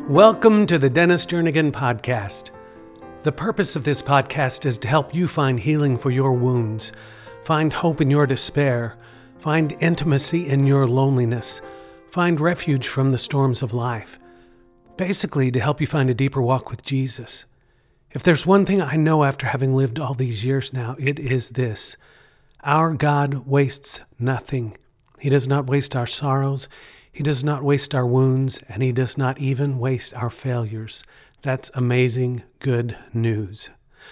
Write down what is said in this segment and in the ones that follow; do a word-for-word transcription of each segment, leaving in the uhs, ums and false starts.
Welcome to the Dennis Jernigan Podcast. The purpose of this podcast is to help you find healing for your wounds, find hope in your despair, find intimacy in your loneliness, find refuge from the storms of life. Basically, to help you find a deeper walk with Jesus. If there's one thing I know after having lived all these years now, it is this. Our God wastes nothing. He does not waste our sorrows. He does not waste our wounds, and He does not even waste our failures. That's amazing good news.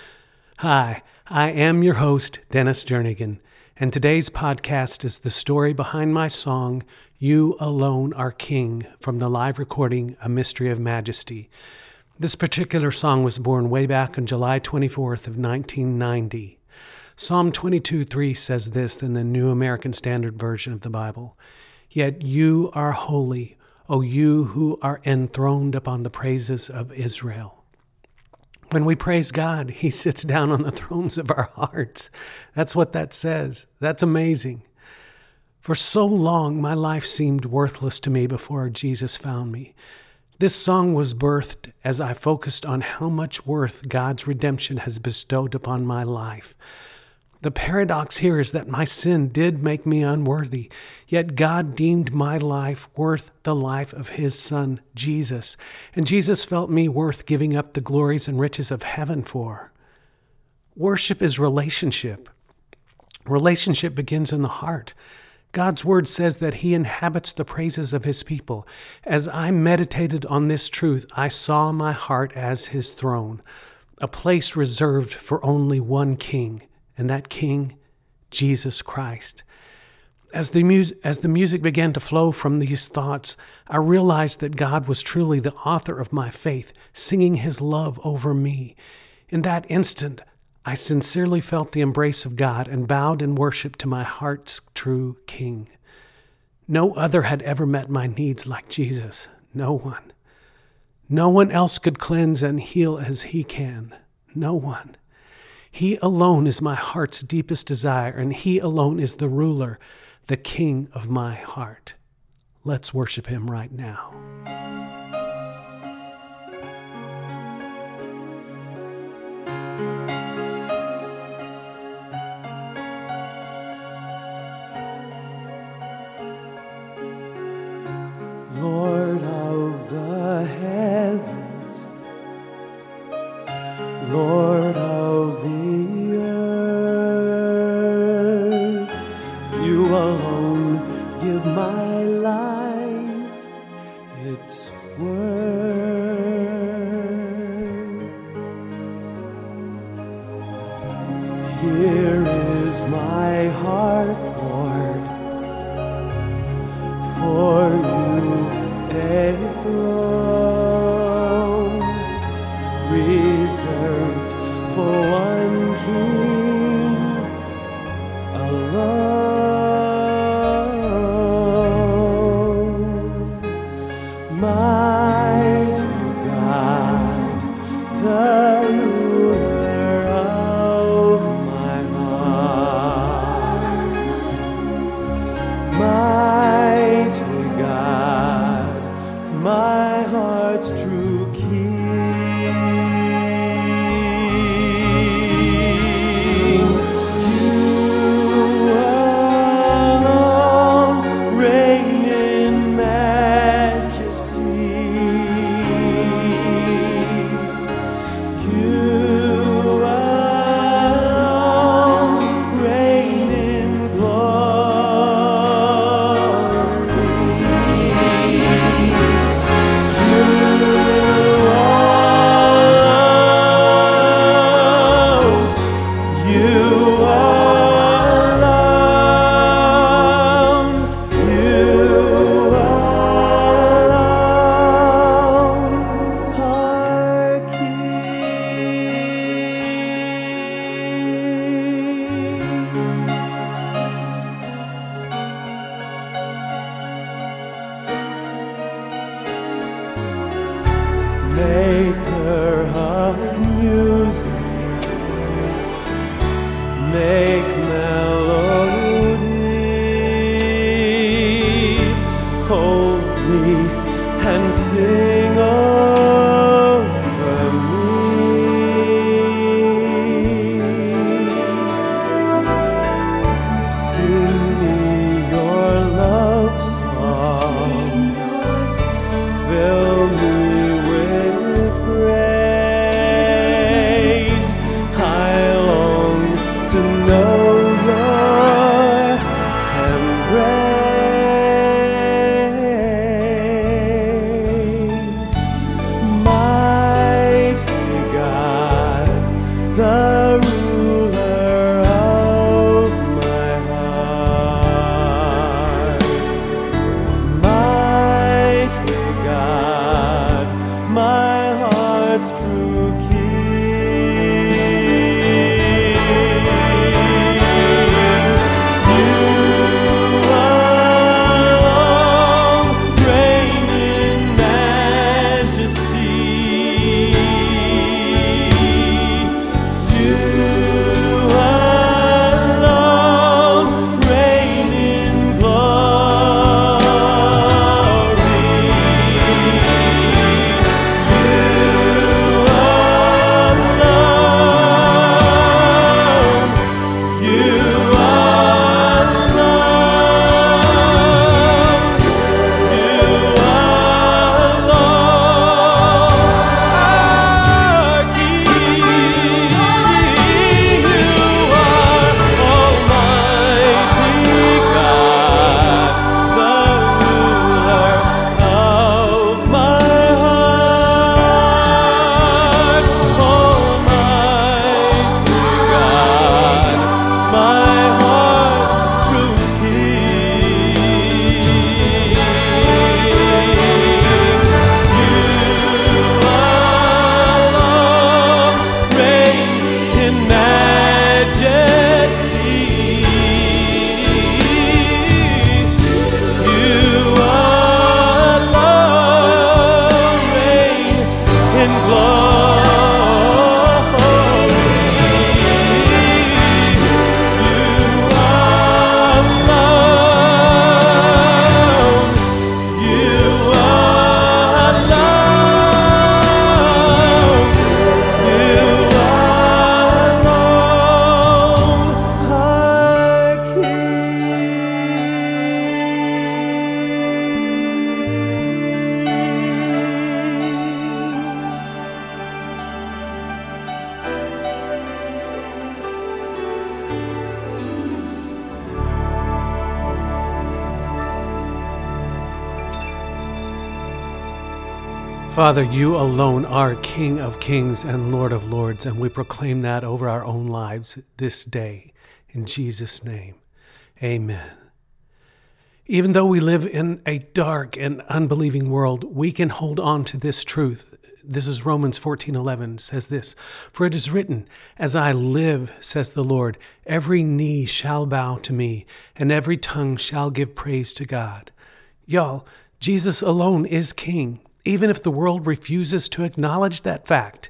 Hi, I am your host, Dennis Jernigan, and today's podcast is the story behind my song, You Alone Are King, from the live recording, A Mystery of Majesty. This particular song was born way back on July twenty-fourth of nineteen ninety. Psalm twenty-two three says this in the New American Standard Version of the Bible. Yet you are holy, O you who are enthroned upon the praises of Israel. When we praise God, He sits down on the thrones of our hearts. That's what that says. That's amazing. For so long, my life seemed worthless to me before Jesus found me. This song was birthed as I focused on how much worth God's redemption has bestowed upon my life. The paradox here is that my sin did make me unworthy, yet God deemed my life worth the life of His Son, Jesus, and Jesus felt me worth giving up the glories and riches of heaven for. Worship is relationship. Relationship begins in the heart. God's word says that He inhabits the praises of His people. As I meditated on this truth, I saw my heart as His throne, a place reserved for only one King. And that King, Jesus Christ. As the, mu- as the music began to flow from these thoughts, I realized that God was truly the author of my faith, singing His love over me. In that instant, I sincerely felt the embrace of God and bowed in worship to my heart's true King. No other had ever met my needs like Jesus. No one. No one else could cleanse and heal as He can. No one. He alone is my heart's deepest desire, and He alone is the ruler, the King of my heart. Let's worship Him right now. Lord of the heavens, Lord of the earth, You alone give my life its worth. Here is my heart, Lord, for You a throne reserved for one King alone. Mighty God, the ruler of my heart. Mighty God, my heart's true King. You alone reign in majesty. You alone reign in Maker of music, make melody, hold me and sing heart's true king. Father, you alone are King of kings and Lord of lords, and we proclaim that over our own lives this day. In Jesus' name, amen. Even though we live in a dark and unbelieving world, we can hold on to this truth. This is Romans fourteen eleven, says this, "For it is written, as I live, says the Lord, every knee shall bow to me, and every tongue shall give praise to God." Y'all, Jesus alone is King, even if the world refuses to acknowledge that fact.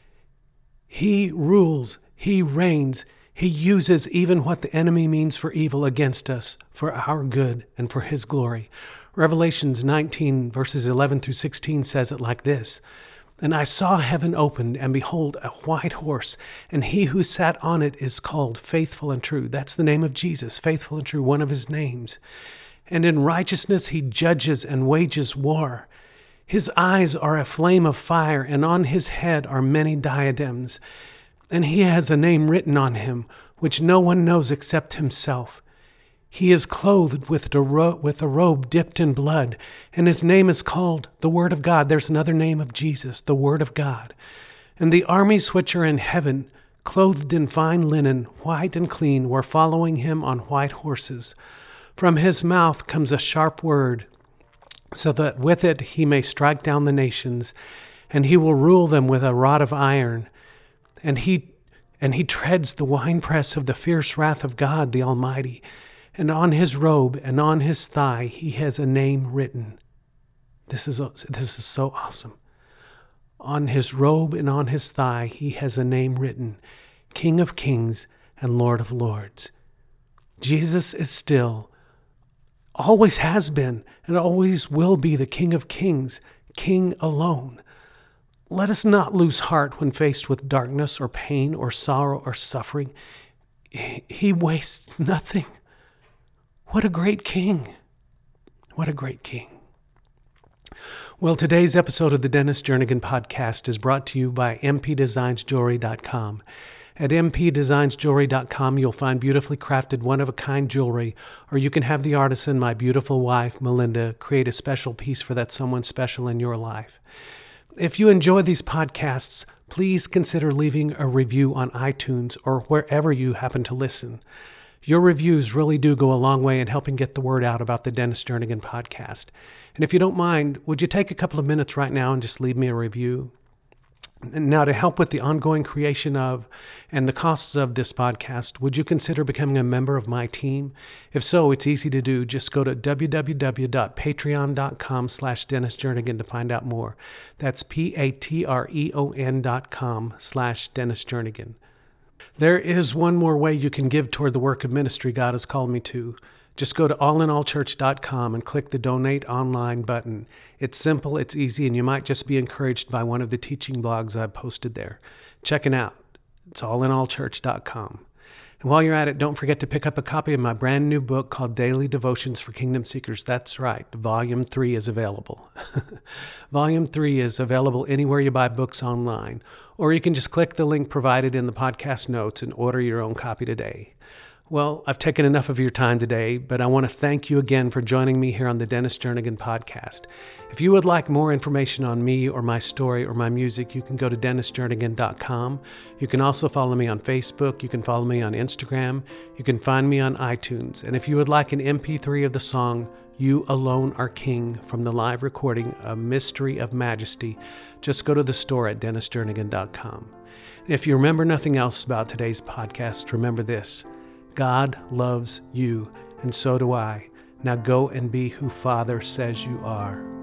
He rules, he reigns, he uses even what the enemy means for evil against us, for our good and for his glory. Revelations nineteen, verses eleven through sixteen says it like this, "And I saw heaven opened, and behold, a white horse, and he who sat on it is called Faithful and True." That's the name of Jesus, Faithful and True, one of his names. "And in righteousness he judges and wages war. His eyes are a flame of fire, and on his head are many diadems. And he has a name written on him, which no one knows except himself. He is clothed with a, ro- with a robe dipped in blood, and his name is called the Word of God." There's another name of Jesus, the Word of God. "And the armies which are in heaven, clothed in fine linen, white and clean, were following him on white horses. From his mouth comes a sharp word, so that with it he may strike down the nations, and he will rule them with a rod of iron. And he and he treads the winepress of the fierce wrath of God the Almighty. And on his robe and on his thigh he has a name written." This is this is so awesome. "On his robe and on his thigh he has a name written, King of Kings and Lord of Lords." Jesus is still, always has been, and always will be the King of Kings, King alone. Let us not lose heart when faced with darkness or pain or sorrow or suffering. He wastes nothing. What a great King. What a great King. Well, today's episode of the Dennis Jernigan Podcast is brought to you by m p designs jewelry dot com. At m p designs jewelry dot com, you'll find beautifully crafted, one-of-a-kind jewelry, or you can have the artisan, my beautiful wife, Melinda, create a special piece for that someone special in your life. If you enjoy these podcasts, please consider leaving a review on iTunes or wherever you happen to listen. Your reviews really do go a long way in helping get the word out about the Dennis Jernigan Podcast. And if you don't mind, would you take a couple of minutes right now and just leave me a review? Now, to help with the ongoing creation of and the costs of this podcast, would you consider becoming a member of my team? If so, it's easy to do. Just go to www.patreon.com slash Dennis Jernigan to find out more. That's P-A-T-R-E-O-N dot com slash Dennis Jernigan. There is one more way you can give toward the work of ministry God has called me to. Just go to all in all church dot com and click the Donate Online button. It's simple, it's easy, and you might just be encouraged by one of the teaching blogs I've posted there. Check it out. It's all in all church dot com. And while you're at it, don't forget to pick up a copy of my brand new book called Daily Devotions for Kingdom Seekers. That's right, Volume three is available. Volume three is available anywhere you buy books online, or you can just click the link provided in the podcast notes and order your own copy today. Well, I've taken enough of your time today, but I want to thank you again for joining me here on the Dennis Jernigan Podcast. If you would like more information on me or my story or my music, you can go to dennis jernigan dot com. You can also follow me on Facebook. You can follow me on Instagram. You can find me on iTunes. And if you would like an M P three of the song, You Alone Are King, from the live recording of Mystery of Majesty, just go to the store at dennis jernigan dot com. And if you remember nothing else about today's podcast, remember this. God loves you, and so do I. Now go and be who Father says you are.